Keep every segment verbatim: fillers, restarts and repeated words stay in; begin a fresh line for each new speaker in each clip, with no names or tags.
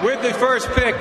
With the first pick.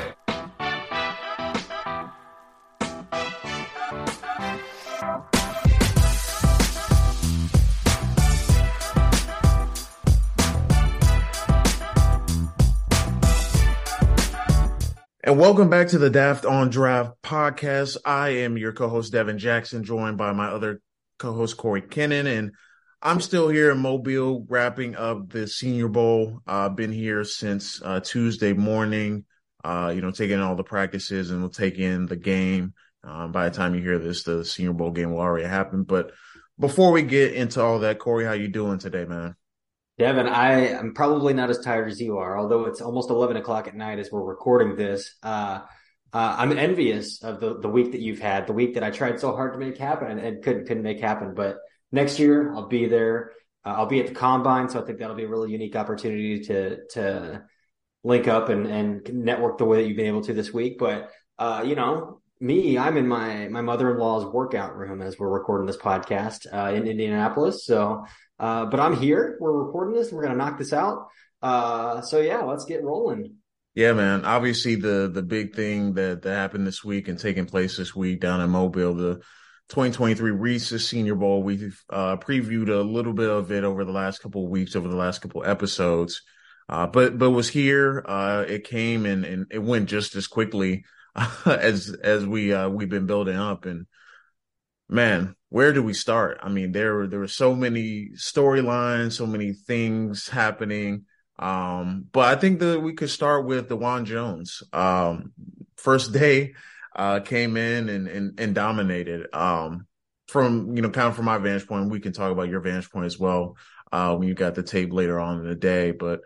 And welcome back to the Daft on Draft podcast. I am your co-host, Devin Jackson, joined by my other co-host, Corey Kennan. And I'm still here in Mobile wrapping up the Senior Bowl. I've uh, been here since uh, Tuesday morning, uh, you know, taking all the practices, and we'll take in the game. Um, by the time you hear this, the Senior Bowl game will already happen. But before we get into all that, Corey, how you doing today, man?
Devin, I am probably not as tired as you are, although it's almost eleven o'clock at night as we're recording this. Uh, uh, I'm envious of the, the week that you've had, the week that I tried so hard to make happen and, and couldn't couldn't make happen. But next year, I'll be there. Uh, I'll be at the Combine, so I think that'll be a really unique opportunity to to link up and, and network the way that you've been able to this week. But, uh, you know, me, I'm in my, my mother-in-law's workout room as we're recording this podcast uh, in Indianapolis. So Uh, but I'm here. We're recording this. And we're going to knock this out. Uh, so, yeah, let's get rolling.
Yeah, man. Obviously, the the big thing that, that happened this week and taking place this week down in Mobile, the twenty twenty-three Reese's Senior Bowl. We've uh, previewed a little bit of it over the last couple of weeks, over the last couple of episodes. Uh, but but was here. Uh, it came and, and it went just as quickly as as we uh, we've been building up. And man, where do we start? I mean, there there were so many storylines, so many things happening. Um, but I think that we could start with DaJuan Jones. Um, first day uh, came in and and, and dominated. Um, from you know, kind of from my vantage point, we can talk about your vantage point as well uh, when you got the tape later on in the day. But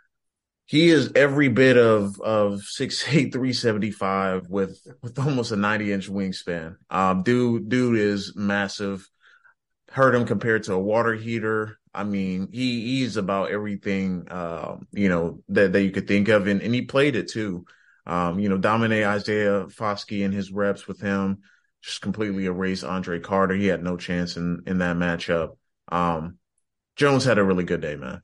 he is every bit of of six eight, three seventy-five with with almost a ninety inch wingspan. Um, dude, dude is massive. Heard him compared to a water heater. I mean, he he's about everything uh, you know that, that you could think of, and, and he played it too. Um, you know, dominate Isaiah Foskey and his reps with him. Just completely erased Andre Carter. He had no chance in in that matchup. Um, Jones had a really good day, man.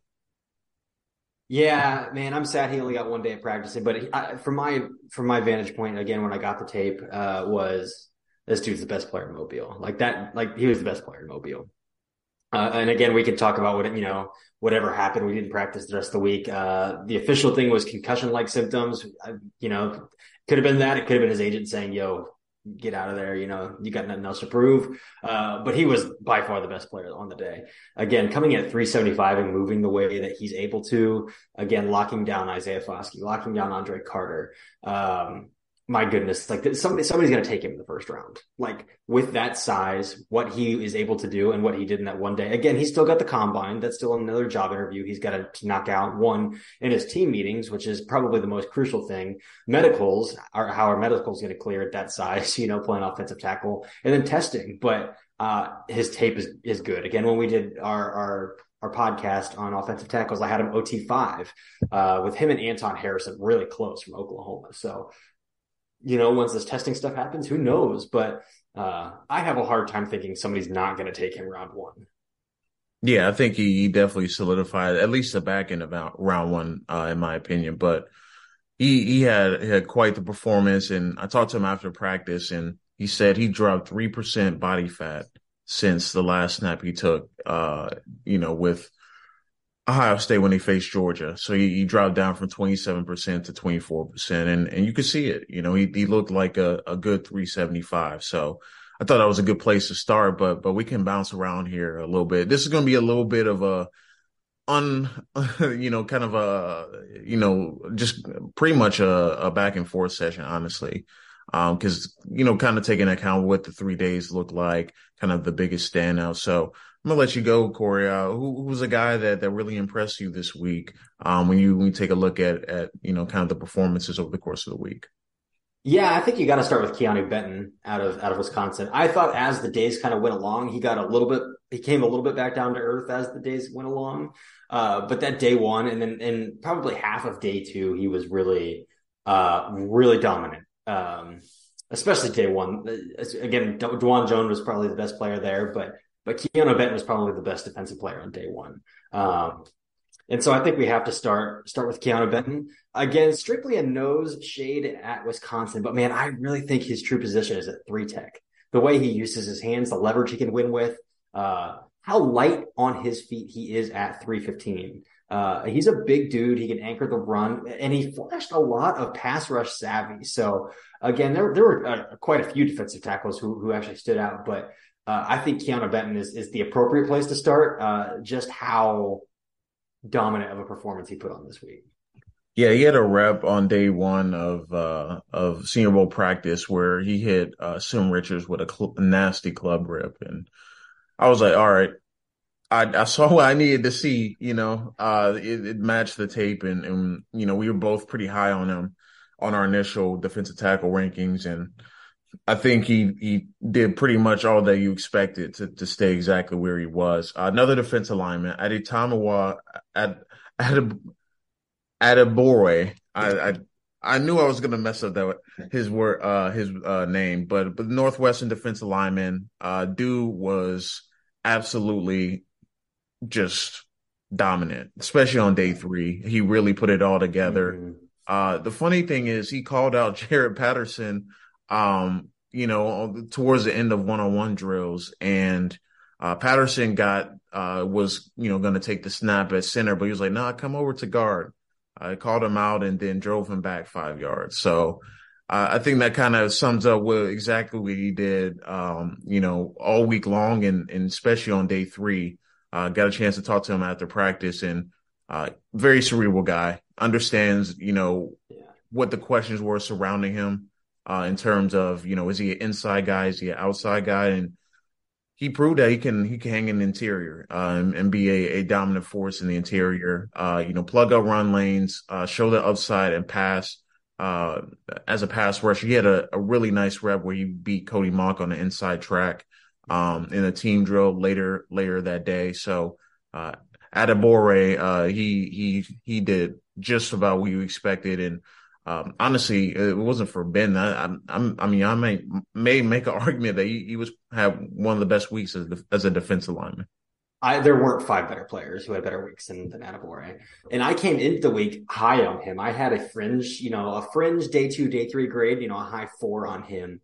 Yeah, man, I'm sad he only got one day of practicing. But he, I, from my from my vantage point, again, when I got the tape, uh, was this dude's the best player in Mobile. Like that, like he was the best player in Mobile. Uh, and again, we could talk about what you know, whatever happened. We didn't practice the rest of the week. Uh, the official thing was concussion-like symptoms. I, you know, could have been that. It could have been his agent saying, "Yo, get out of there. You know, you got nothing else to prove." Uh, but he was by far the best player on the day. Again, coming in at three seventy-five and moving the way that he's able to, again, locking down Isaiah Foskey, locking down Andre Carter. Um, my goodness, like somebody, somebody's going to take him in the first round. Like with that size, what he is able to do and what he did in that one day. Again, he's still got the Combine. That's still another job interview. He's got to knock out one in his team meetings, which is probably the most crucial thing. Medicals are how are medicals going to clear at that size, you know, playing offensive tackle, and then testing. But uh, his tape is, is good. Again, when we did our, our, our podcast on offensive tackles, I had him O T five uh, with him and Anton Harrison really close from Oklahoma. So, you know, once this testing stuff happens, who knows? But uh, I have a hard time thinking somebody's not going to take him round one.
Yeah, I think he, he definitely solidified at least the back end of round one, uh, in my opinion. But he he had had quite the performance, and I talked to him after practice, and he said he dropped three percent body fat since the last snap he took. Uh, you know, with Ohio State when they faced Georgia. So he, he dropped down from twenty-seven percent to twenty-four percent. And, and you could see it. You know, he, he looked like a, a good three seventy-five. So I thought that was a good place to start, but but we can bounce around here a little bit. This is going to be a little bit of a un, you know, kind of a, you know, just pretty much a, a back and forth session, honestly. Um, cause, you know, kind of taking account what the three days look like, kind of the biggest standout. So I'm gonna let you go, Corey. Uh, who, who was a guy that, that really impressed you this week? Um, when you, when you take a look at, at, you know, kind of the performances over the course of the week.
Yeah, I think you got to start with Keanu Benton out of out of Wisconsin. I thought as the days kind of went along, he got a little bit, he came a little bit back down to earth as the days went along. Uh, but that day one and then and probably half of day two, he was really, uh, really dominant. Um, especially day one. Again, DaJuan Jones was probably the best player there, but but Keanu Benton was probably the best defensive player on day one. Um, And so I think we have to start start with Keanu Benton. Again, strictly a nose shade at Wisconsin, but man, I really think his true position is at three tech. The way he uses his hands, the leverage he can win with, uh, how light on his feet he is at three fifteen. Uh, he's a big dude. He can anchor the run, and he flashed a lot of pass rush savvy. So again, there there were uh, quite a few defensive tackles who who actually stood out, but uh, I think Keanu Benton is is the appropriate place to start. Uh, just how dominant of a performance he put on this week.
Yeah, he had a rep on day one of uh, of Senior Bowl practice where he hit uh, Sim Richards with a cl- nasty club rip, and I was like, all right, I, I saw what I needed to see. You know, uh, it, it matched the tape, and and you know we were both pretty high on him on our initial defensive tackle rankings, and I think he he did pretty much all that you expected to to stay exactly where he was. Uh, another defensive lineman, Adetamawa at at Adebore. I, I I knew I was gonna mess up that his word uh his uh name, but but Northwestern defensive lineman, uh dude was absolutely just dominant, especially on day three. He really put it all together.
Mm-hmm.
Uh the funny thing is he called out Jaret Patterson um, you know, towards the end of one-on-one drills, and uh Patterson got uh was, you know, gonna take the snap at center, but he was like, nah, come over to guard. I called him out and then drove him back five yards. So uh, I think that kind of sums up what exactly what he did, um, you know, all week long, and, and especially on day three. Uh, got a chance to talk to him after practice, and uh, very cerebral guy, understands, you know,
Yeah.
what the questions were surrounding him uh, in terms of, you know, is he an inside guy? Is he an outside guy? And he proved that he can he can hang in the interior uh, and, and be a, a dominant force in the interior. Uh, you know, plug up run lanes, uh, show the upside, and pass uh, as a pass rusher. He had a, a really nice rep where he beat Cody Mock on the inside track um, in a team drill later later that day. So uh, Adebore, uh, he he he did just about what you expected, and Um, honestly, it wasn't for Ben. I, I, I'm, I mean, I may may make an argument that he, he was have one of the best weeks as, as a defensive lineman.
I, there weren't five better players who had better weeks than, than Adebore. And I came into the week high on him. I had a fringe, you know, a fringe day two, day three grade, you know, a high four on him.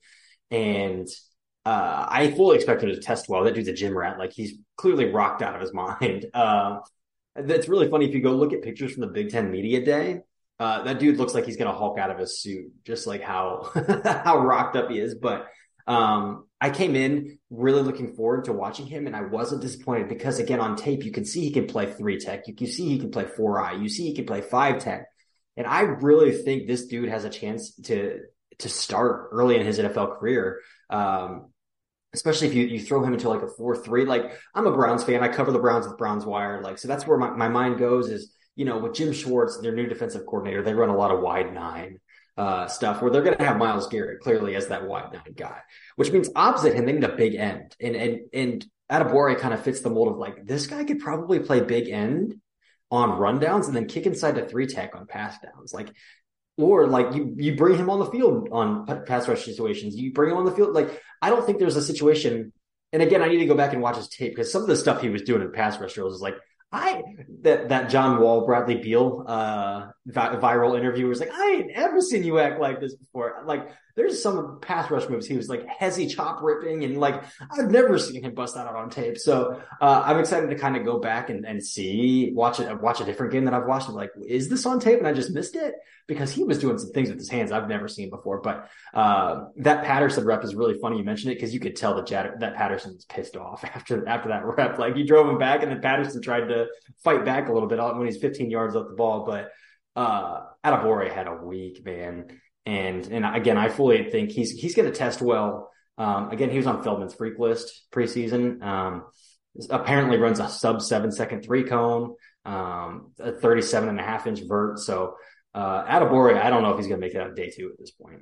And uh, I fully expected him to test well. That dude's a gym rat. Like, he's clearly rocked out of his mind. Uh, that's really funny. If you go look at pictures from the Big Ten Media Day, Uh, that dude looks like he's going to Hulk out of his suit, just like how how rocked up he is. But um, I came in really looking forward to watching him, and I wasn't disappointed because, again, on tape, you can see he can play three tech. You can see he can play four eye. You see he can play five tech. And I really think this dude has a chance to to start early in his N F L career, um, especially if you, you throw him into like a four three. Like, I'm a Browns fan. I cover the Browns with Browns Wire. Like, so that's where my, my mind goes is, you know, with Jim Schwartz, their new defensive coordinator, they run a lot of wide nine uh, stuff where they're going to have Myles Garrett clearly as that wide nine guy, which means opposite him, they need a big end. And, and, and Adebore kind of fits the mold of like, this guy could probably play big end on rundowns and then kick inside to three tech on pass downs. Like, or like you, you bring him on the field on pass rush situations. You bring him on the field. Like, I don't think there's a situation. And again, I need to go back and watch his tape because some of the stuff he was doing in pass rush drills is like, I that that John Wall Bradley Beal uh vi- viral interview was like, I ain't ever seen you act like this before. Like, there's some pass rush moves he was like hezzy chop ripping, and like I've never seen him bust that out on tape. So uh I'm excited to kind of go back and, and see watch it watch a different game that I've watched. I'm like, is this on tape and I just missed it? Because he was doing some things with his hands I've never seen before. But uh, that Patterson rep is really funny you mentioned it because you could tell that Jad- that Patterson was pissed off after after that rep. Like, he drove him back, and then Patterson tried to fight back a little bit when he's fifteen yards off the ball. But uh, Adebore had a week, man. And and again, I fully think he's he's going to test well. Um, again, he was on Feldman's freak list preseason. Um, apparently runs a sub seven second three cone, um, a thirty-seven and a half inch vert. So uh, Adebore, I don't know if he's going to make it on day two at this point.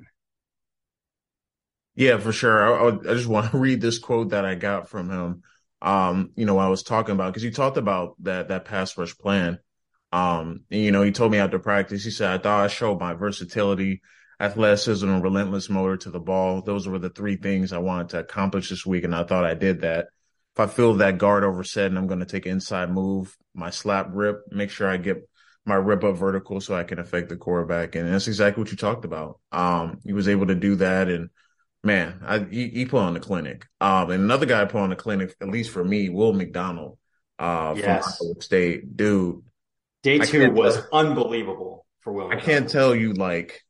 Yeah, for sure. I, I just want to read this quote that I got from him. Um, you know, I was talking about because he talked about that that pass rush plan. Um, and, you know, he told me after practice, he said, I thought I showed my versatility, athleticism, and relentless motor to the ball. Those were the three things I wanted to accomplish this week, and I thought I did that. if I feel that guard overset and I'm going to take an inside move, my slap rip, make sure I get my rip up vertical so I can affect the quarterback. And that's exactly what you talked about. Um, he was able to do that. And man, I, he, he put on the clinic. Um, and another guy put on the clinic, at least for me, Will McDonald, uh, from
Yes.
Iowa State. Dude,
Day
I
two
can't
was
tell,
unbelievable for Will
I can't
McDonald.
tell you like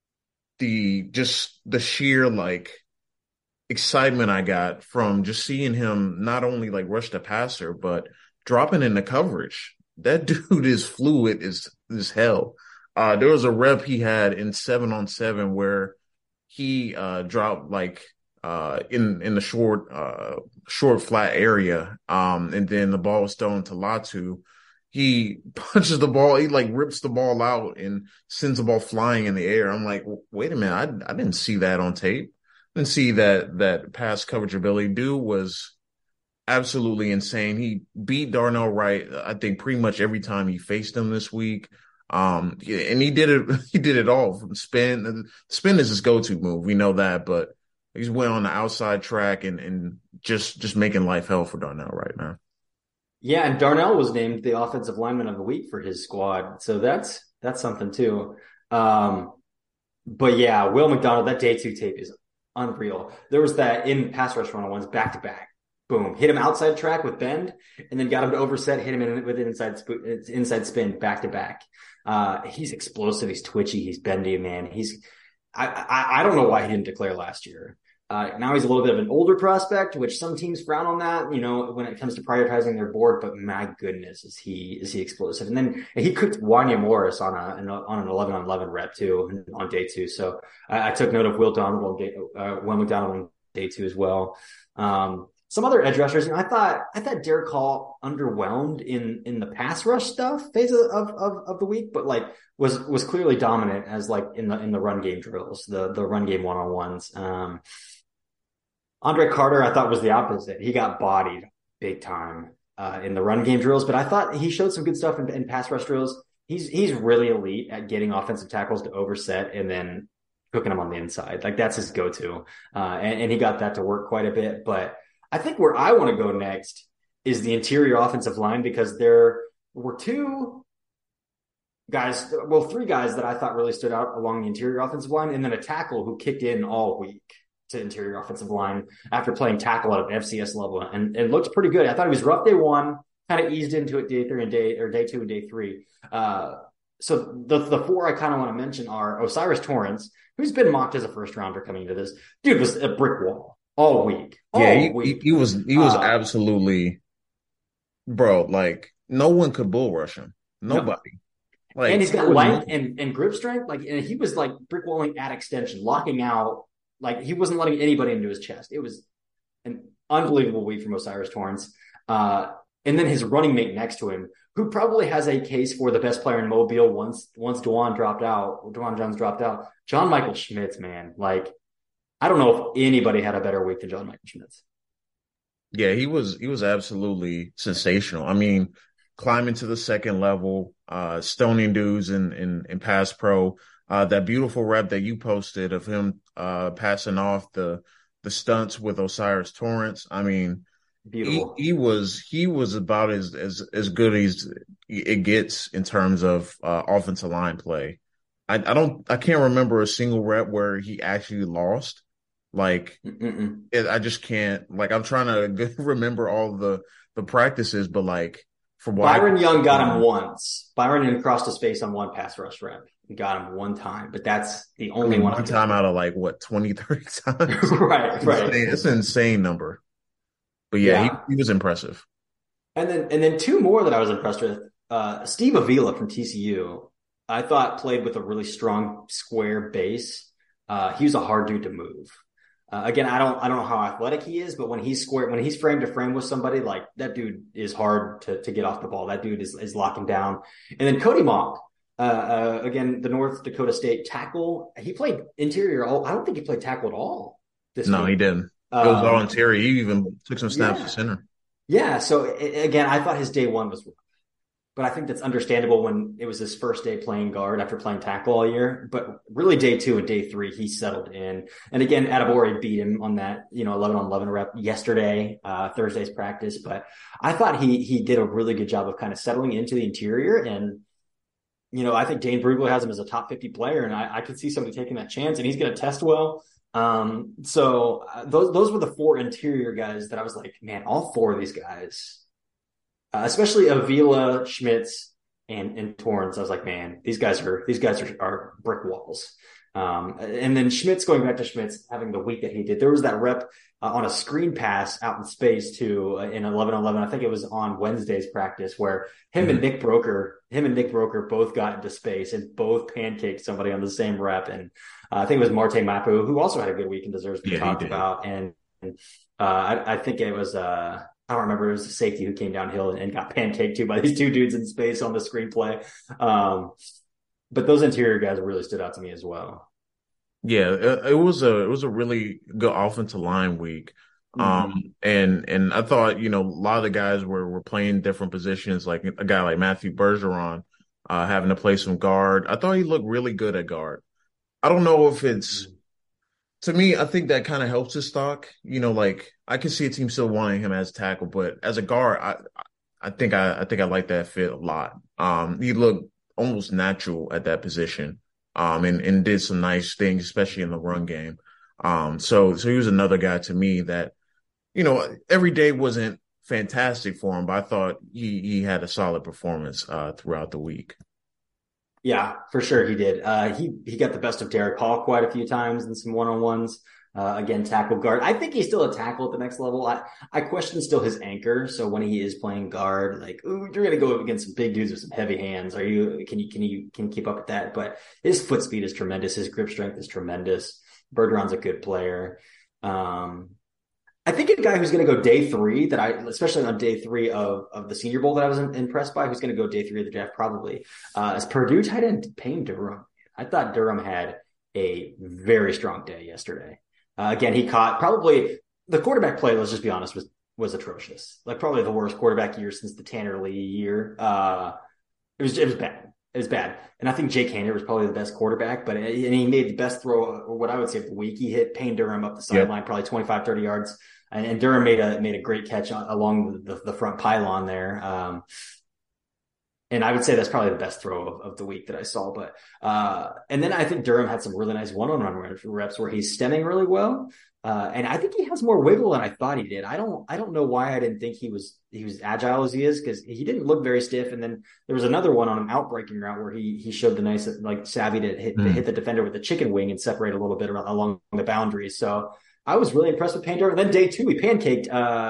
the, just the sheer like excitement I got from just seeing him not only like rush the passer, but dropping in the coverage. That dude is fluid as, as hell. Uh, there was a rep he had in seven on seven where he uh, dropped like uh, in in the short uh, short flat area, um, and then the ball was thrown to Latu. He punches the ball, he like rips the ball out and sends the ball flying in the air. I'm like, wait a minute, I I didn't see that on tape. I didn't see that that pass coverage ability. Dude was absolutely insane. He beat Darnell Wright, I think, pretty much every time he faced him this week. Um, yeah, and he did it. He did it all from spin. Spin is his go-to move. We know that, but he's went on the outside track and and just just making life hell for Darnell right now.
Yeah, and Darnell was named the offensive lineman of the week for his squad. So that's that's something too. Um, but yeah, Will McDonald, that day two tape is unreal. There was that in pass rush one-on-ones back to back. Boom, hit him outside track with bend, and then got him to overset, hit him in with an inside sp- inside spin back to back. Uh, he's explosive, he's twitchy, he's bendy, man. He's I, I I don't know why he didn't declare last year. Uh, now he's a little bit of an older prospect, which some teams frown on that, you know, when it comes to prioritizing their board. But my goodness, is he is he explosive? And then he cooked Wanya Morris on a an, on an eleven on eleven rep too on day two. So I, I took note of Will Donald on day, uh, Will McDonald on day two as well. Um, some other edge rushers, you know, I thought I thought Derek Hall underwhelmed in in the pass rush stuff phase of of of the week, but like was was clearly dominant as like in the in the run game drills, the the run game one on ones. Um, Andre Carter, I thought was the opposite. He got bodied big time uh, in the run game drills, but I thought he showed some good stuff in, in pass rush drills. He's he's really elite at getting offensive tackles to overset and then cooking them on the inside. Like that's his go-to, uh, and, and he got that to work quite a bit. But I think where I want to go next is the interior offensive line, because there were two guys, well, three guys that I thought really stood out along the interior offensive line, and then a tackle who kicked in all week to interior offensive line after playing tackle at an F C S level, and it looked pretty good. I thought he was rough day one, kind of eased into it day three and day or day two and day three. Uh, so the the four I kind of want to mention are O'Cyrus Torrence, who's been mocked as a first rounder coming into this. Dude was a brick wall all week. All
Yeah, he, he,
week.
he was he was
Uh,
absolutely, bro. Like no one could bull rush him.
no.
Nobody.
And
Like
he's
there
got
was
length
no,
and, and grip strength. Like, and he was like brick walling at extension, locking out. Like he wasn't letting anybody into his chest. It was an unbelievable week from O'Cyrus Torrence. Uh, and then his running mate next to him, who probably has a case for the best player in Mobile once once Dewan dropped out, Dewan Jones dropped out. John Michael Schmitz, man. Like, I don't know if anybody had a better week than John Michael Schmitz.
yeah, he was he was absolutely sensational. I mean, climbing to the second level, uh, stoning dudes in in, in pass pro. Uh, that beautiful rep that you posted of him uh, passing off the the stunts with O'Cyrus Torrence. I mean, he
Beautiful.
he was he was about as as as good as it gets in terms of uh, offensive line play. I, I don't I can't remember a single rep where he actually lost. Like
Mm-mm.
it, I just can't. Like I'm trying to remember all the the practices, but like from what I
Byron
can
Young got him
see,
once. Byron Young crossed his face on one pass rush rep and got him one time, but that's the
I
only
mean,
one I
one
can
time
think
out of like what twenty, thirty
of.
times.
Right,
It's
right.
insane. It's an insane number. But yeah, he,
Yeah.
he was impressive.
And then and then two more that I was impressed with. Uh, Steve Avila from T C U, I thought played with a really strong square base. Uh, he was a hard dude to move. Uh, again, I don't I don't know how athletic he is, but when he's square, when he's frame to frame with somebody, like that dude is hard to to get off the ball. That dude is is locking down. And then Cody Monk, uh, uh, again, the North Dakota State tackle. He played interior. I don't think he played tackle at all this
No, he
week.
didn't. It was
Um,
voluntary. He even took some snaps to
yeah,
center.
yeah. So a- again, I thought his day one was rough. but I think that's understandable when it was his first day playing guard after playing tackle all year. But really day two and day three, he settled in. And again, Adebawore beat him on that, you know, eleven on eleven rep yesterday, uh, Thursday's practice. But I thought he, he did a really good job of kind of settling into the interior. And, you know, I think Dane Brugler has him as a top fifty player, and I, I could see somebody taking that chance, and he's going to test well. Um, so uh, those, those were the four interior guys that I was like, man, all four of these guys, Uh, especially Avila, Schmitz, and and Torrance. I was like, man, these guys are these guys are, are brick walls. Um, and then Schmitz, going back to Schmitz, having the week that he did, there was that rep uh, on a screen pass out in space too uh, in eleven on eleven. I think it was on Wednesday's practice where him mm-hmm. and Nick Broker, him and Nick Broker both got into space and both pancaked somebody on the same rep. And uh, I think it was Marte Mapu, who also had a good week and deserves to be yeah, talked about. And uh, I, I think it was. Uh, I don't remember. It was a safety who came downhill and, and got pancaked too by these two dudes in space on the screenplay. Um, but those interior guys really stood out to me as well.
Yeah, it, it was a it was a really good offensive line week. Mm-hmm. Um, and and I thought, you know, a lot of the guys were were playing different positions, like a guy like Matthew Bergeron uh, having to play some guard. I thought he looked really good at guard. I don't know if it's mm-hmm. to me, I think that kind of helps his stock. You know, like I can see a team still wanting him as tackle, but as a guard, I I think I I think I like that fit a lot. Um, he looked almost natural at that position, um, and and did some nice things, especially in the run game. Um, so so he was another guy to me that, you know, every day wasn't fantastic for him, but I thought he he had a solid performance uh, throughout the week.
Yeah, for sure he did. Uh, he he got the best of Derek Hall quite a few times in some one-on-ones. Uh, again, tackle guard. I think he's still a tackle at the next level. I, I question still his anchor. So when he is playing guard, like, ooh, you're going to go up against some big dudes with some heavy hands. Are you, can you, can you, can you keep up with that? But his foot speed is tremendous. His grip strength is tremendous. Bergeron's a good player. Um, I think a guy who's going to go day three that I, especially on day three of, of the Senior Bowl that I was impressed by, who's going to go day three of the draft probably, uh, is Purdue tight end Payne Durham. I thought Durham had a very strong day yesterday. Uh, again, he caught probably the quarterback play, let's just be honest, was, was atrocious. Like probably the worst quarterback year since the Tanner Lee year. Uh, it was, it was bad. It was bad. And I think Jake Haener was probably the best quarterback, but and he made the best throw, or what I would say of the week. He hit Payne Durham up the sideline, yep. probably twenty-five, thirty yards. And, and Durham made a, made a great catch on, along the, the front pylon there. Um, And I would say that's probably the best throw of, of the week that I saw. But uh, and then I think Durham had some really nice one-on-one reps where he's stemming really well. Uh, and I think he has more wiggle than I thought he did. I don't I don't know why I didn't think he was he was agile as he is, because he didn't look very stiff. And then there was another one on an outbreaking route where he he showed the nice like savvy to hit mm. to hit the defender with the chicken wing and separate a little bit along the boundaries. So I was really impressed with Payne Durham. And then day two, he pancaked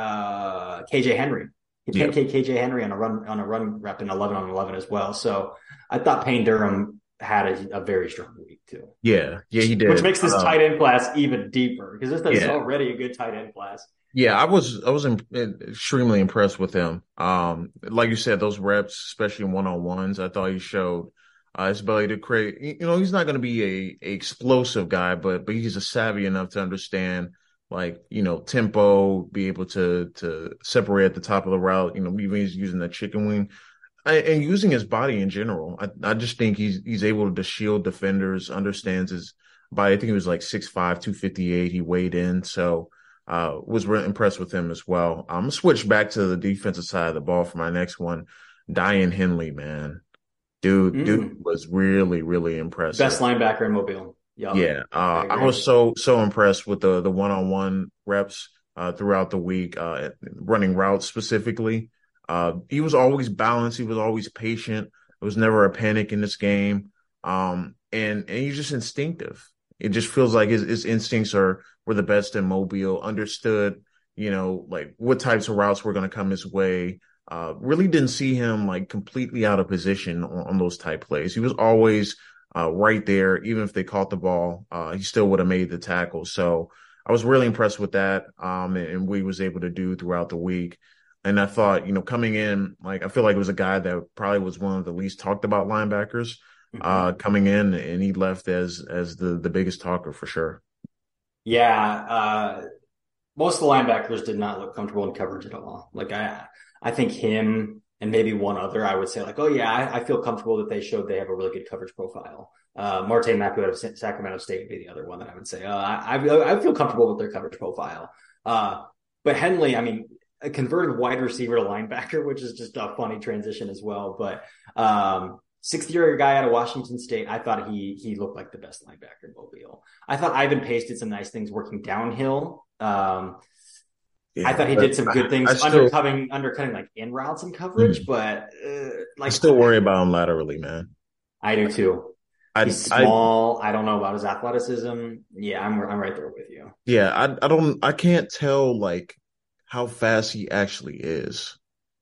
uh, K J Henry. He pancaked yep. K J Henry on a run on a run rep in eleven on eleven as well. So I thought Payne Durham had a, a very strong week too.
Yeah, yeah, he did.
Which makes this uh, tight end class even deeper, because this is yeah. already a good tight end class.
Yeah, I was I was in, extremely impressed with him. Um, like you said, those reps, especially in one on ones, I thought he showed uh, his ability to create. You know, he's not going to be a, a explosive guy, but but he's a savvy enough to understand, like, you know, tempo, be able to to separate at the top of the route. You know, even he's using that chicken wing, I, and using his body in general. I, I just think he's he's able to shield defenders, understands his body. I think he was like six five, two fifty-eight. He weighed in, so uh, was really impressed with him as well. I'm gonna switch back to the defensive side of the ball for my next one. Daiyan Henley, man, dude, mm. dude was really really impressive.
Best linebacker in Mobile. Yep.
Yeah, uh, I, I was so so impressed with the the one on one reps uh, throughout the week, uh, running routes specifically. Uh, he was always balanced. He was always patient. There was never a panic in this game, um, and and he's just instinctive. It just feels like his, his instincts are were the best in Mobile. Understood, you know, like what types of routes were going to come his way. Uh, really didn't see him like completely out of position on, on those type plays. He was always Uh, right there. Even if they caught the ball, uh, he still would have made the tackle. So I was really impressed with that, um, and, and what he was able to do throughout the week. And I thought, you know, coming in, like, I feel like it was a guy that probably was one of the least talked about linebackers uh, mm-hmm. coming in, and he left as as the, the biggest talker for sure.
Yeah. Uh, most of the linebackers did not look comfortable in coverage at all. Like, I, I think him and maybe one other, I would say like, oh yeah, I, I feel comfortable that they showed they have a really good coverage profile. Uh, Marte Mapu out of Sacramento State would be the other one that I would say. Uh, I, I feel comfortable with their coverage profile. Uh, but Henley, I mean, a converted wide receiver to linebacker, which is just a funny transition as well. But um, sixth-year guy out of Washington State, I thought he he looked like the best linebacker in Mobile. I thought Ivan Pace did some nice things working downhill. Um, yeah, I thought he did some good things I, I still, undercutting, undercutting like in routes and coverage, mm-hmm. but uh, like
I still worry about him laterally, man.
I do too. I, He's small. I, I don't know about his athleticism. Yeah, I'm I'm right there with you.
Yeah, I I don't I can't tell like how fast he actually is,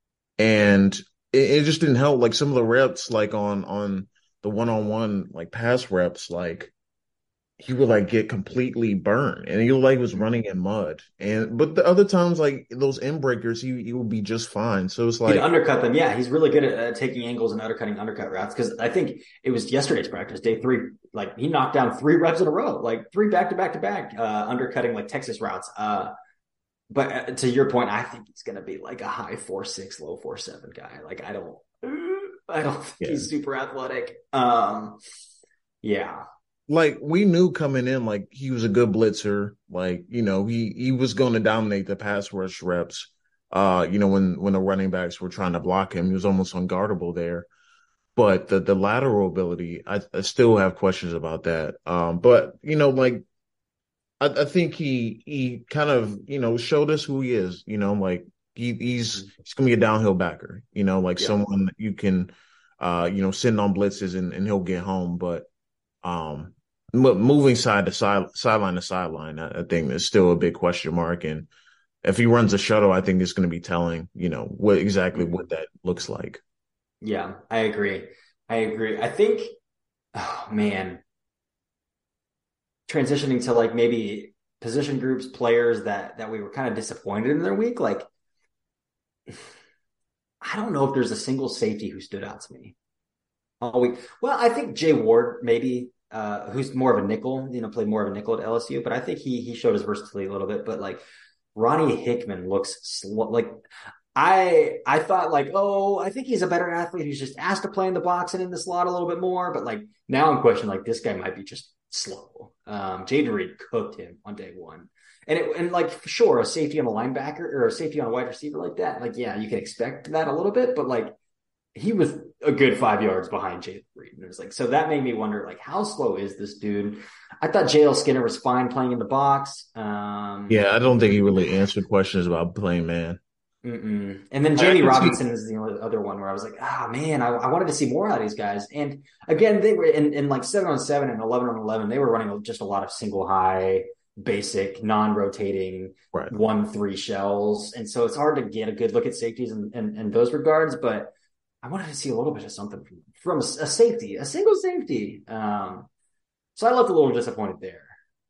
and it, it just didn't help. Like some of the reps, like on on the one on one like pass reps, like he would like get completely burned, and he like was running in mud. And but the other times, like those end breakers, he he would be just fine. So it's like
he'd undercut them. Yeah, he's really good at uh, taking angles and undercutting undercut routes. Because I think it was yesterday's practice, day three. Like he knocked down three reps in a row, like three back to back to back, uh, undercutting like Texas routes. Uh, but uh, to your point, I think he's gonna be like a high four six, low four seven guy. Like I don't, I don't think yeah. he's super athletic. Um, yeah.
Like we knew coming in, like he was a good blitzer. Like, you know, he, he was going to dominate the pass rush reps. Uh, you know, when, when the running backs were trying to block him, he was almost unguardable there. But the, the lateral ability, I, I still have questions about that. Um, but you know, like I, I think he, he kind of, you know, showed us who he is, you know, like he, he's, he's going to be a downhill backer, you know, like yeah. someone that you can, uh, you know, send on blitzes and, and he'll get home. But, um, moving side to side, sideline to sideline, I, I think there's still a big question mark. And if he runs a shuttle, I think it's going to be telling, you know, what exactly what that looks like.
Yeah, I agree. I agree. I think, oh man, transitioning to like maybe position groups, players that, that we were kind of disappointed in their week. Like, I don't know if there's a single safety who stood out to me all week. Well, I think Jay Ward, maybe, uh, who's more of a nickel, you know, played more of a nickel at L S U, but I think he, he showed his versatility a little bit, but like Ronnie Hickman looks slow, like I, I thought like, oh, I think he's a better athlete. He's just asked to play in the box and in the slot a little bit more, but like now I'm questioning like this guy might be just slow. Um, Jaden Reed cooked him on day one. And it, and like, sure, a safety on a linebacker or a safety on a wide receiver like that, like, yeah, you can expect that a little bit, but like, he was a good five yards behind Jaden Reed. And it was like, so that made me wonder, like, how slow is this dude? I thought J L Skinner was fine playing in the box. Um,
yeah, I don't think he really answered questions about playing man.
Mm-mm. And then Jamie Robinson is the other one where I was like, ah, oh, man, I, I wanted to see more out of these guys. And again, they were in, in like seven on seven and eleven on eleven, they were running just a lot of single high, basic, non-rotating, right. one, three shells. And so it's hard to get a good look at safeties in, in, in those regards, but I wanted to see a little bit of something from, from a, a safety, a single safety. Um, so I looked a little disappointed there.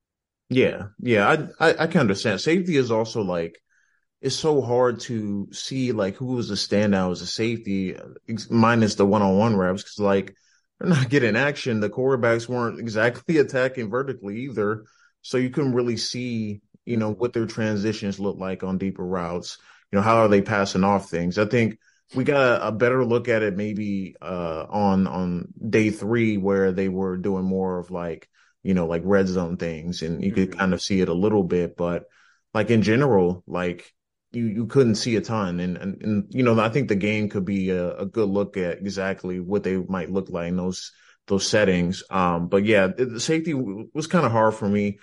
Yeah, yeah, I, I, I can understand. Safety is also like, it's so hard to see like who was a standout as a safety, minus the one-on-one reps, because like they're not getting action. The quarterbacks weren't exactly attacking vertically either, so you couldn't really see, you know, what their transitions look like on deeper routes. You know, how are they passing off things? I think we got a, a better look at it maybe uh, on on day three where they were doing more of like, you know, like red zone things, and you could mm-hmm. kind of see it a little bit, but like in general, like. You you couldn't see a ton, and, and and you know I think the game could be a, a good look at exactly what they might look like in those those settings. Um, but yeah, the safety was kind of hard for me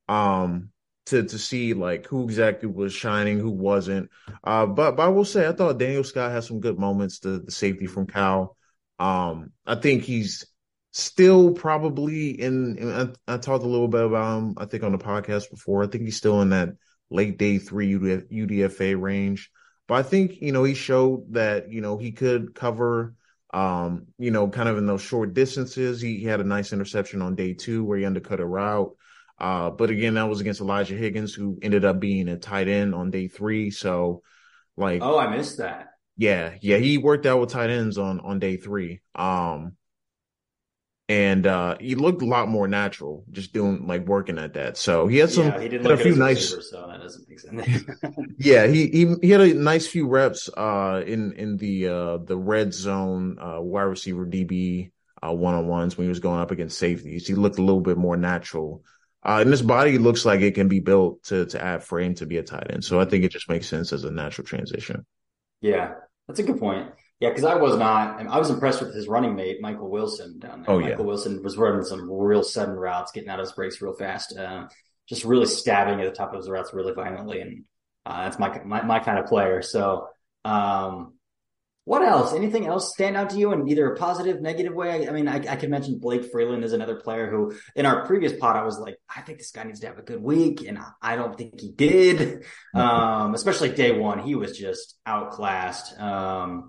um, to to see like who exactly was shining, who wasn't. Uh, but but I will say I thought Daniel Scott had some good moments. The the safety from Cal, um, I think he's still probably in. in I, I talked a little bit about him I think on the podcast before. I think he's still in that late day three U D F A range. But I think, you know, he showed that, you know, he could cover, um, you know, kind of in those short distances. He, he had a nice interception on day two where he undercut a route. Uh, but again, that was against Elijah Higgins, who ended up being a tight end on day three. So like,
oh, I missed that.
Yeah. Yeah. He worked out with tight ends on, on day three. Um, and uh, he looked a lot more natural just doing like working at that. So he had some
Yeah, he didn't
had a
look good
few
as a
nice.
receiver, so that doesn't make sense.
Yeah, he he he had a nice few reps uh in in the uh the red zone uh wide receiver D B uh one on ones when he was going up against safeties. He looked a little bit more natural. Uh and his body looks like it can be built to to add frame to be a tight end. So I think it just makes sense as a natural transition.
Yeah, that's a good point. Yeah, because I was not, I was impressed with his running mate, Michael Wilson, down there.
Oh yeah.
Michael Wilson was running some real sudden routes, getting out of his breaks real fast, uh, just really stabbing at the top of his routes really violently. And uh, that's my, my, my kind of player. So, um, what else? Anything else stand out to you in either a positive, negative way? I, I mean, I, I could mention Blake Freeland as another player who, in our previous pod, I was like, I think this guy needs to have a good week, and I, I don't think he did. Um, especially day one, he was just outclassed. Um,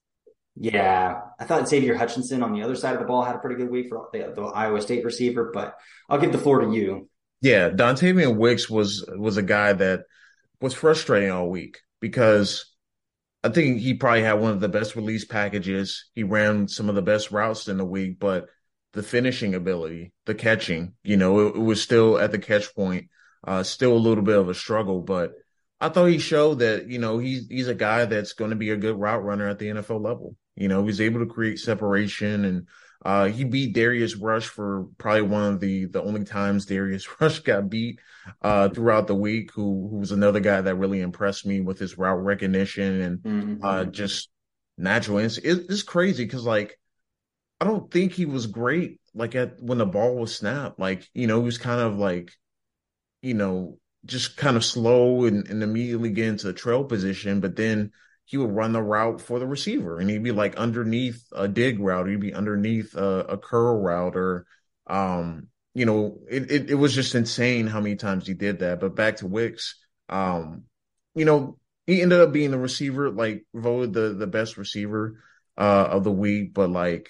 yeah, I thought Xavier Hutchinson on the other side of the ball had a pretty good week for the, the Iowa State receiver, but I'll give the floor to you.
Yeah, Dontavian Wicks was was a guy that was frustrating all week because I think he probably had one of the best release packages. He ran some of the best routes in the week, but the finishing ability, the catching, you know, it, it was still at the catch point, uh, still a little bit of a struggle. But I thought he showed that, you know, he's he's a guy that's going to be a good route runner at the N F L level. You know, he's able to create separation, and uh, he beat Darius Rush for probably one of the the only times Darius Rush got beat uh, throughout the week, who who was another guy that really impressed me with his route recognition and uh,
Mm-hmm.
just natural instinct. It, it's crazy because like I don't think he was great like at when the ball was snapped. Like you know he was kind of like you know just kind of slow and, and immediately get into the trail position, but then he would run the route for the receiver and he'd be like underneath a dig route, he'd be underneath a, a curl route or um you know, it, it, it was just insane how many times he did that. But back to Wicks, um, you know, he ended up being the receiver, like voted the, the best receiver uh, of the week. But like,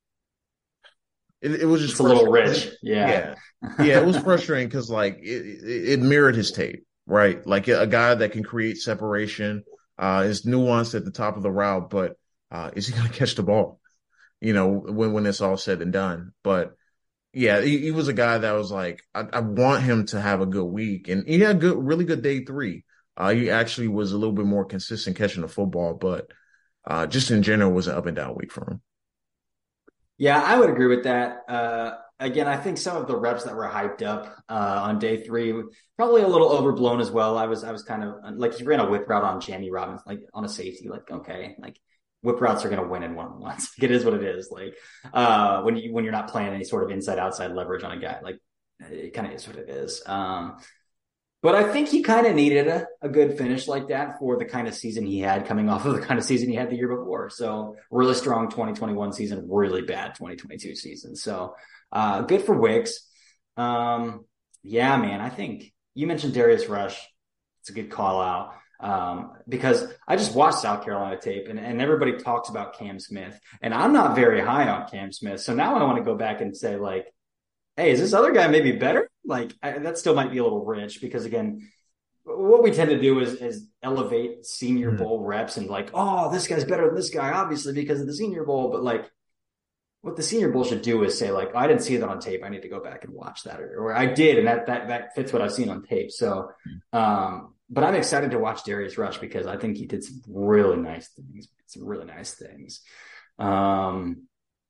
it, it was just
It's a little
frustrating.
rich. Yeah.
Yeah. Yeah. It was frustrating because like it, it, it mirrored his tape, right? Like a guy that can create separation, uh, is nuanced at the top of the route, but uh, is he going to catch the ball? You know, when, when it's all said and done. But yeah, he, he was a guy that was like, I, I want him to have a good week. And he had good, really good day three. Uh, he actually was a little bit more consistent catching the football, but uh, just in general was an up and down week for him.
Yeah, I would agree with that. Uh, again, I think some of the reps that were hyped up uh, on day three probably a little overblown as well. I was I was kind of like he ran a whip route on Jamie Robbins, like on a safety. Like okay, like whip routes are going to win in one on ones. Like, it is what it is. Like uh, when you when you're not playing any sort of inside outside leverage on a guy, like it kind of is what it is. Um, But I think he kind of needed a, a good finish like that for the kind of season he had coming off of the kind of season he had the year before. So really strong twenty twenty-one season, really bad twenty twenty-two season. So uh, good for Wicks. Um, yeah, man, I think you mentioned Darius Rush. It's a good call out um, because I just watched South Carolina tape and, and everybody talks about Cam Smith and I'm not very high on Cam Smith. So now I want to go back and say like, hey, is this other guy maybe better? Like I, that still might be a little rich because again, what we tend to do is is elevate Senior
Mm-hmm.
Bowl reps and like, oh, this guy's better than this guy, obviously because of the Senior Bowl. But like, what the Senior Bowl should do is say like, oh, I didn't see that on tape. I need to go back and watch that, or, or I did, and that that that fits what I've seen on tape. So, um, but I'm excited to watch Darius Rush because I think he did some really nice things, some really nice things. Um,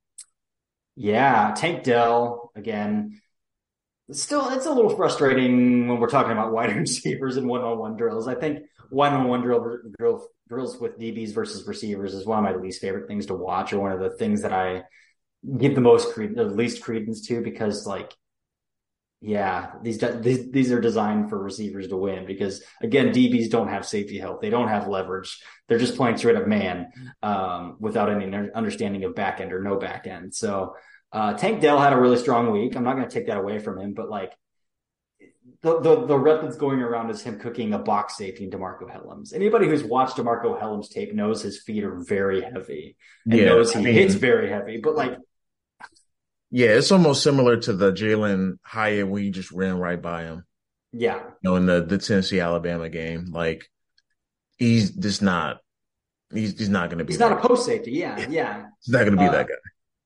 yeah, Tank Dell again. Still, it's a little frustrating when we're talking about wide receivers and one-on-one drills. I think one-on-one drill, drill drills with D Bs versus receivers is one of my least favorite things to watch, or one of the things that I give the most cred- the least credence to, because, like, yeah, these these these are designed for receivers to win. Because again, D Bs don't have safety help; they don't have leverage. They're just playing straight up man um, without any understanding of back end or no back end. So. Uh, Tank Dell had a really strong week. I'm not going to take that away from him, but like the, the the rep that's going around is him cooking a box safety in DeMarco Hellams. Anybody who's watched DeMarco Hellams tape knows his feet are very heavy and
Yeah,
knows
I
he
mean,
hits very heavy. But like,
yeah, it's almost similar to the Jalen Hyatt where you just ran right by him.
yeah,
You know, in the the Tennessee Alabama game, like he's just not he's he's not going to be
he's not
that
a
guy.
post safety. Yeah, yeah.
He's not going to be
Uh,
that guy.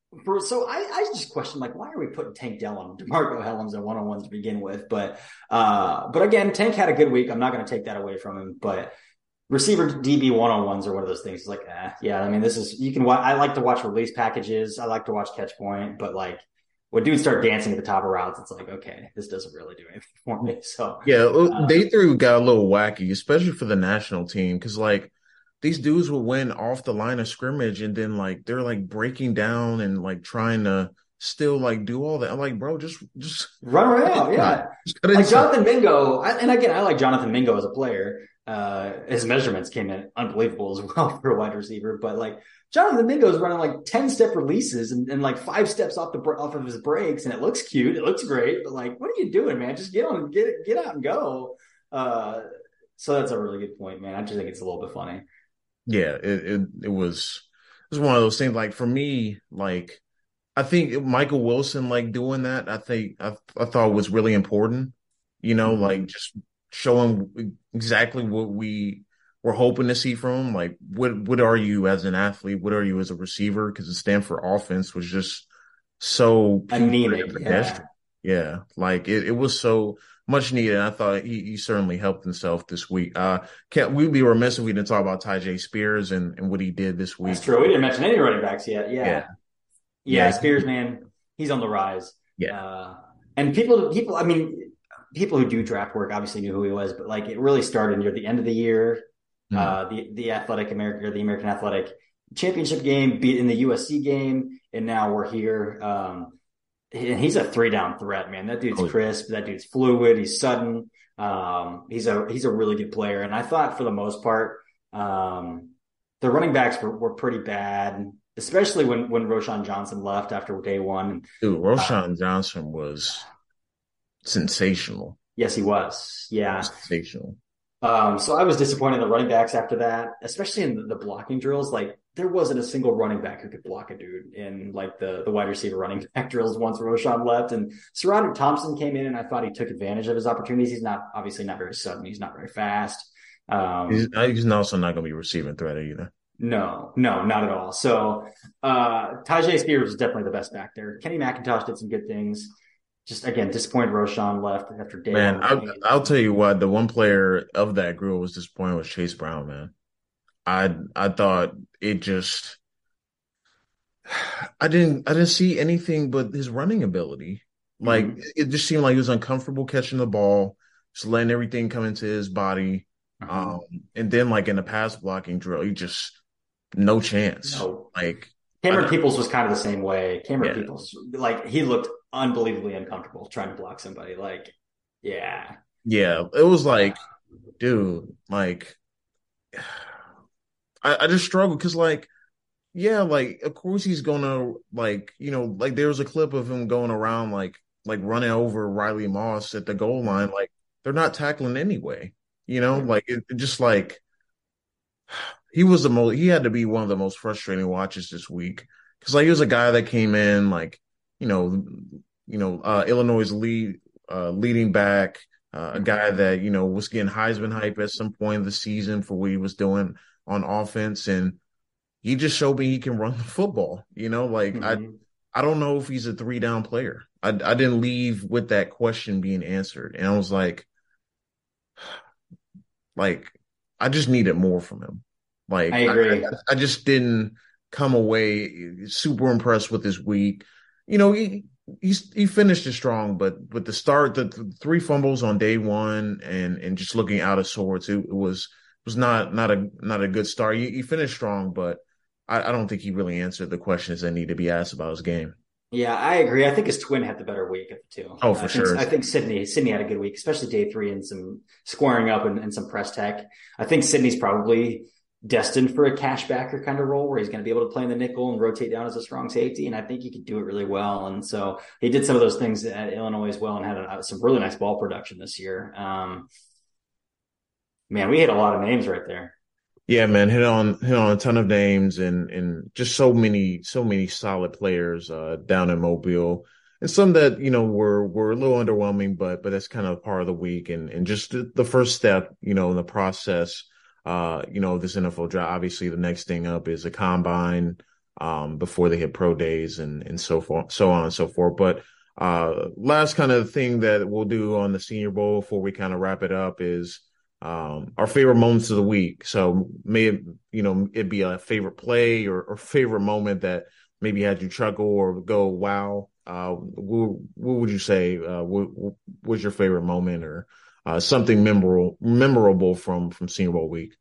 For, so I, I just question, like, why are we putting Tank Dell on DeMarco Hellams in one-on-ones to begin with? But uh, but again, Tank had a good week. I'm not going to take that away from him. But receiver D B one-on-ones are one of those things. It's like, eh, yeah, I mean, this is, you can watch, I like to watch release packages. I like to watch catch point. But like, when dudes start dancing at the top of routes, it's like, okay, this doesn't really do anything for me. So
Yeah,
uh,
day three got a little wacky, especially for the national team, because like these dudes will win off the line of scrimmage, and then like they're like breaking down and like trying to still like do all that. I'm like, bro, just just
run around, yeah. Like Jonathan Mingo, I, and again, I like Jonathan Mingo as a player. Uh, his measurements came in unbelievable as well for a wide receiver, but like Jonathan Mingo is running like ten step releases and, and like five steps off the off of his breaks, and it looks cute, it looks great, but like, what are you doing, man? Just get on, get get out and go. Uh, so that's a really good point, man. I just think it's a little bit funny.
Yeah, it, it it was it was one of those things. Like for me, like I think Michael Wilson like doing that, I think I I thought was really important. You know, mm-hmm. like just showing exactly what we were hoping to see from him. Like, what what are you as an athlete? What are you as a receiver? Because the Stanford offense was just so
anemic. Yeah.
yeah, like it, it was so much needed. I thought he, he certainly helped himself this week. Uh, can't we'd be remiss if we didn't talk about Tyjae Spears and, and what he did this week.
That's true. We didn't mention any running backs yet. Yeah, yeah, yeah, yeah. Spears, man, he's on the rise.
Yeah,
uh, and people, people, I mean, people who do draft work obviously knew who he was, but like it really started near the end of the year. Mm-hmm. Uh, the the athletic American or the American Athletic Championship game, beat in the U S C game, and now we're here. Um, And he's a three down threat, man. That dude's crisp. That dude's fluid. He's sudden. Um, he's a, he's a really good player. And I thought for the most part, um, the running backs were, were pretty bad, especially when, when Roschon Johnson left after day one.
Dude, Roschon uh, Johnson was sensational.
Yes, he was. Yeah.
Sensational.
Um, so I was disappointed in the running backs after that, especially in the, the blocking drills. Like there wasn't a single running back who could block a dude in like the, the wide receiver running back drills once Roschon left. And Sirroderick Thompson came in and I thought he took advantage of his opportunities. He's not obviously not very sudden. He's not very fast. Um,
he's, he's also not going to be a receiving threat either.
No, no, not at all. So, uh, Tyjae Spears was definitely the best back there. Kenny McIntosh did some good things. Just again, disappointed Roschon left after day.
Man, I'll, I'll tell you what, the one player of that group was disappointed was Chase Brown, man. I I thought it just I didn't I didn't see anything but his running ability. Like mm-hmm. it just seemed like he was uncomfortable catching the ball, just letting everything come into his body. Mm-hmm. Um, and then like in the pass blocking drill, he just no chance.
No.
Like
Cameron Peoples was kind of the same way. Cameron yeah. Peoples, like he looked unbelievably uncomfortable trying to block somebody. Like, yeah.
Yeah. It was like, dude, like I, I just struggle because like, yeah, like of course he's gonna like, you know, like there was a clip of him going around like like running over Riley Moss at the goal line. Like they're not tackling anyway. You know, like it, it just like he was the most he had to be one of the most frustrating watches this week. Cause like he was a guy that came in like, you know, you know, uh Illinois' lead uh leading back, uh, a guy that, you know, was getting Heisman hype at some point of the season for what he was doing on offense, and he just showed me he can run the football. You know, like mm-hmm. I I don't know if he's a three down player. I I didn't leave with that question being answered, and I was like, like I just needed more from him. Like
I agree.
I, I just didn't come away super impressed with his week. You know, he he he finished it strong, but but the start, the, the three fumbles on day one, and and just looking out of sorts, it, it was was not not a not a good start. He, he finished strong, but I, I don't think he really answered the questions that need to be asked about his game.
Yeah, I agree. I think his twin had the better week of the two.
Oh, for
I
sure.
Think, I think Sydney Sydney had a good week, especially day three and some squaring up and, and some press tech. I think Sydney's probably destined for a cash backer kind of role where he's going to be able to play in the nickel and rotate down as a strong safety. And I think he could do it really well. And so he did some of those things at Illinois as well and had a, some really nice ball production this year. Um, man, we hit a lot of names right there.
Yeah, man, hit on hit on a ton of names and and just so many so many solid players uh, down in Mobile, and some that you know were were a little underwhelming, but but that's kind of part of the week and and just the, the first step, you know, in the process. Uh, you know, this N F L draft. Obviously, the next thing up is a combine. um, before they hit pro days and and so forth, so on and so forth. But uh, last kind of thing that we'll do on the Senior Bowl before we kind of wrap it up is um, our favorite moments of the week. So may it, you know, it be a favorite play or, or favorite moment that maybe had you chuckle or go, wow. Uh, what, what would you say uh, what, what was your favorite moment or uh, something memorable memorable from from Senior Bowl week?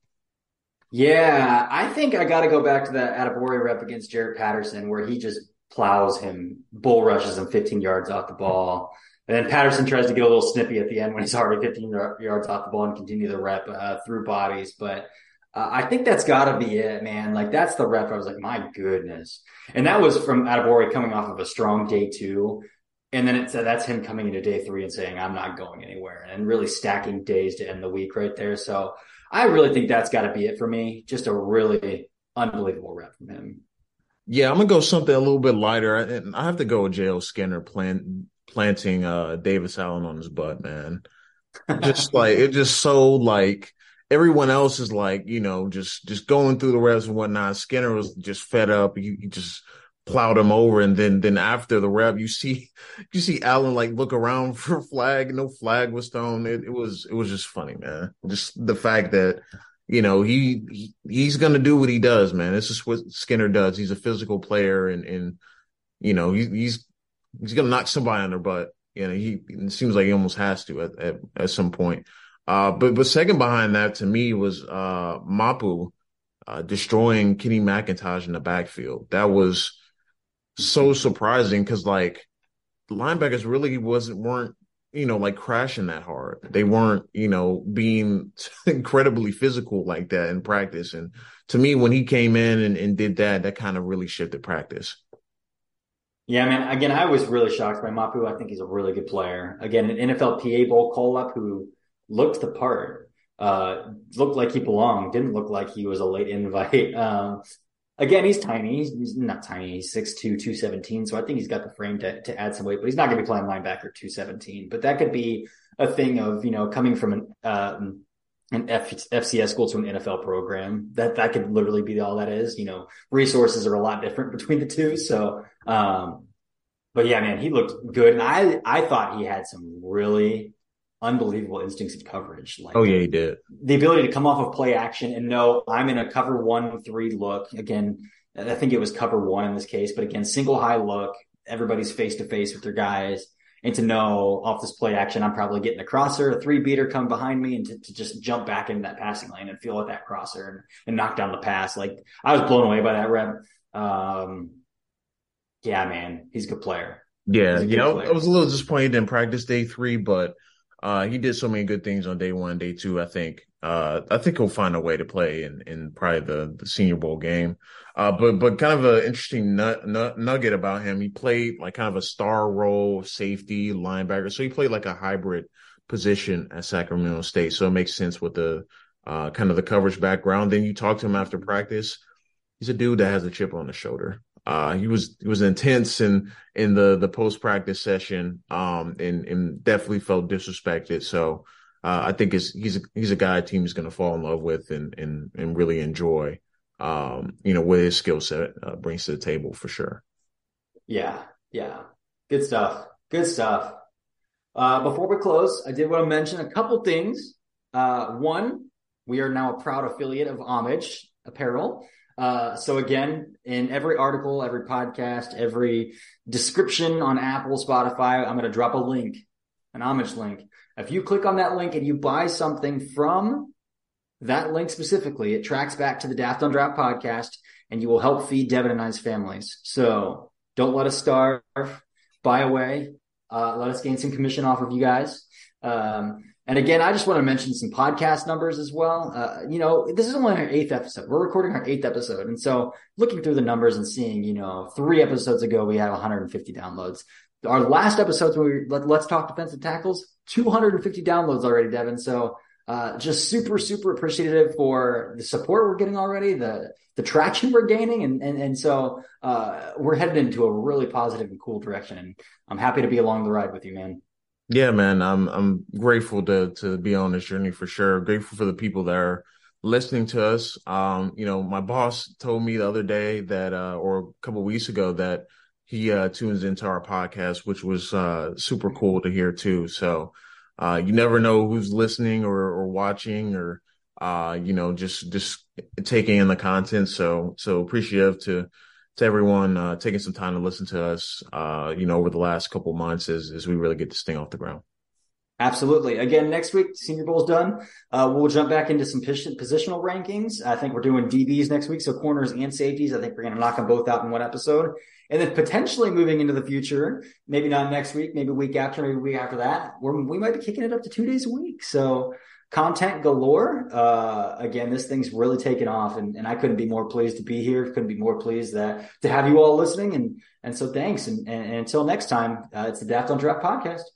Yeah, I think I got to go back to that Attaboy rep against Jarrett Patterson where he just plows him, bull rushes him fifteen yards off the ball. And then Patterson tries to get a little snippy at the end when he's already fifteen yards off the ball and continue the rep uh, through bodies. But uh, I think that's got to be it, man. Like, that's the rep. I was like, my goodness. And that was from Attaboy coming off of a strong day two. And then it said that's him coming into day three and saying, I'm not going anywhere, and really stacking days to end the week right there. So I really think that's got to be it for me. Just a really unbelievable rep from him.
Yeah, I'm gonna go something a little bit lighter. And I have to go with J L Skinner plant, planting uh, Davis Allen on his butt, man. Just like it, just so like everyone else is like, you know, just just going through the reps and whatnot. Skinner was just fed up. You, you just plowed him over, and then then after the rep, you see you see Allen like look around for a flag. No flag was thrown. It, it was it was just funny, man. Just the fact that, you know, he, he he's gonna do what he does, man. This is what Skinner does. He's a physical player, and and you know he, he's he's gonna knock somebody on their butt. You know, he it seems like he almost has to at at, at some point. Uh, but but second behind that to me was uh, Mapu uh, destroying Kenny McIntosh in the backfield. That was so surprising because like the linebackers really wasn't weren't you know like crashing that hard. They weren't you know being incredibly physical like that in practice. And to me, when he came in and, and did that, that kind of really shifted practice.
Yeah, man. Again, I was really shocked by Mapu. I think he's a really good player. Again, an N F L P A Bowl call-up who looked the part, uh, looked like he belonged, didn't look like he was a late invite. Um, again, he's tiny. He's, he's not tiny. He's six two, two seventeen. So I think he's got the frame to, to add some weight, but he's not going to be playing linebacker two seventeen. But that could be a thing of, you know, coming from an, um, an F, FCS school to an N F L program. That, that could literally be all that is. You know, resources are a lot different between the two. So, um, but yeah, man, he looked good. And I, I thought he had some really unbelievable instincts of coverage. Like,
oh yeah, he did.
The ability to come off of play action and know I'm in a cover one, three look. Again, I think it was cover one in this case, but again, single high look, everybody's face to face with their guys. And to know off this play action, I'm probably getting a crosser, a three beater come behind me, and to, to just jump back into that passing lane and feel with that crosser and, and knock down the pass. Like, I was blown away by that rep. Um, yeah, man, he's a good player.
Yeah, you know, I was a little disappointed in practice day three, but uh, he did so many good things on day one, day two. I think, uh, I think he'll find a way to play in, in probably the, the Senior Bowl game. Uh, but but kind of an interesting nut, nut, nugget about him. He played like kind of a star role, safety, linebacker. So he played like a hybrid position at Sacramento State. So it makes sense with the uh, kind of the coverage background. Then you talk to him after practice. He's a dude that has a chip on his shoulder. Uh, he was he was intense in in the the post practice session, um, and and definitely felt disrespected. So uh, I think it's he's a, he's a guy a team is going to fall in love with and and and really enjoy. Um, you know, what his skill set uh, brings to the table for sure.
Yeah, yeah, good stuff. Good stuff. Uh, before we close, I did want to mention a couple things. Uh, one, we are now a proud affiliate of Homage Apparel. Uh, so again, in every article, every podcast, every description on Apple, Spotify, I'm going to drop a link, an Homage link. If you click on that link and you buy something from that link specifically, it tracks back to the Daft on Draft podcast, and you will help feed Devin and I's families. So don't let us starve. Buy away. Uh, let us gain some commission off of you guys. Um, And again, I just want to mention some podcast numbers as well. Uh, you know, this is only our eighth episode. We're recording our eighth episode. And so looking through the numbers and seeing, you know, three episodes ago, we had one hundred fifty downloads. Our last episodes, when we let, let's talk defensive tackles, two hundred fifty downloads already, Devin. So uh, just super, super appreciative for the support we're getting already, the the traction we're gaining. And and, and so uh, we're headed into a really positive and cool direction. And I'm happy to be along the ride with you, man.
Yeah, man, I'm I'm grateful to to be on this journey for sure. Grateful for the people that are listening to us. Um, you know, my boss told me the other day that, uh, or a couple of weeks ago that he uh, tunes into our podcast, which was uh, super cool to hear too. So uh, you never know who's listening or, or watching or, uh, you know, just just taking in the content. So so appreciative to to everyone uh, taking some time to listen to us, uh, you know, over the last couple months as as we really get this thing off the ground.
Absolutely. Again, next week, Senior Bowl's done. Uh, we'll jump back into some position, positional rankings. I think we're doing D Bs next week, so corners and safeties. I think we're going to knock them both out in one episode. And then potentially moving into the future, maybe not next week, maybe week after, maybe week after that, we're, we might be kicking it up to two days a week. So content galore. Uh, again, this thing's really taken off, and, and I couldn't be more pleased to be here. Couldn't be more pleased that to have you all listening. And and so thanks. And, and, and until next time, uh, it's the Daft on Draft podcast.